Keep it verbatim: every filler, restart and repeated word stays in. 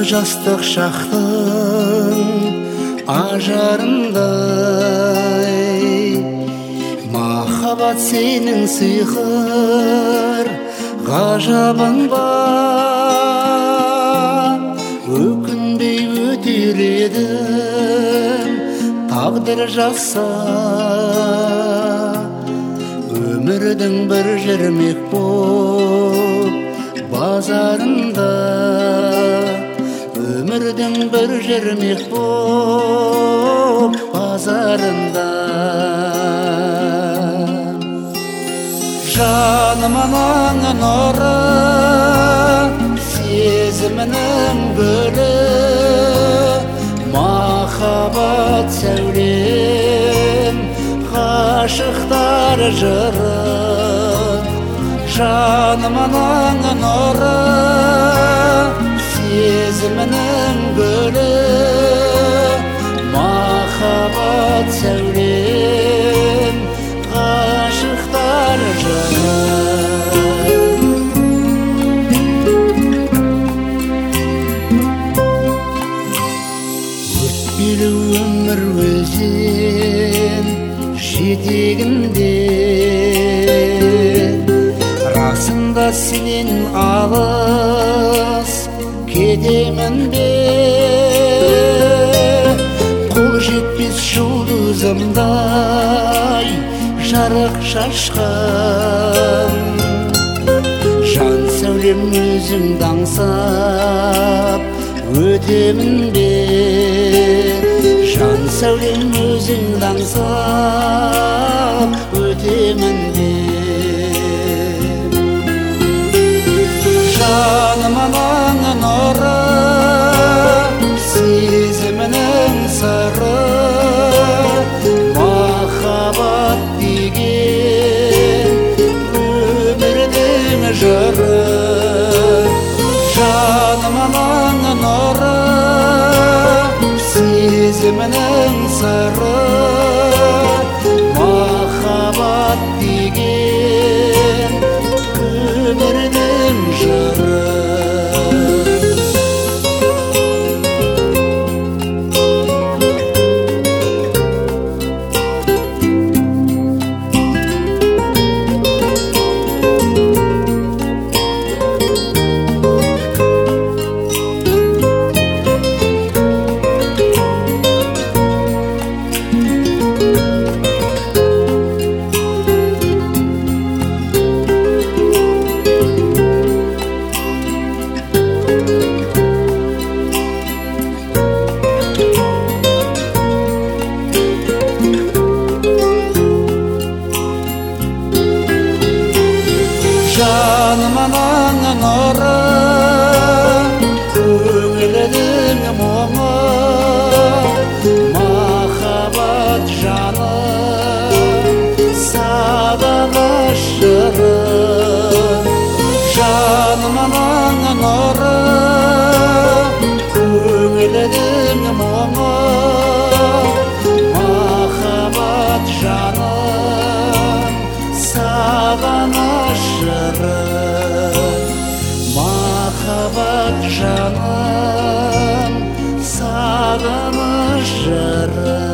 жастық шақтың ажарындай, махаббат сенің сиқыр ғажабың бар. Өкінбей өтер едім тағдыр жазса, өмірдің бір жүрмек боп базарында, өмірдің бір жүрмек боп базарында. Жанымның нұры, сезімнің гүлі, махаббат сәулем, ғашықтар жыры. Жанымның нұры, сезімнің гүлі, махаббат сәулем, ғашықтар жыры. Өтпелі өмір өзен жетегінде, расында сенен алыс кетемін бе? Қол жетпес жұлдызымдай жарық шашқан, жан сәулем өзіңді аңсап өтемін бе? Жан сәулем өзіңді аңсап өтемін бе? Жанымның нұры, сезімнің сыры, махаббат деген өмірдің жыры. Жанымның нұры, сезімнің сыры, махаббат деген өмірдің жыры. Жанымның нұры, көңілдің мұңы, махаббат жаным, сағыныш жыры. Жанымның нұры, көңілдің мұңы, махаббат жаным, сағыныш жыры. Махаббат жаным, сағыныш жыры.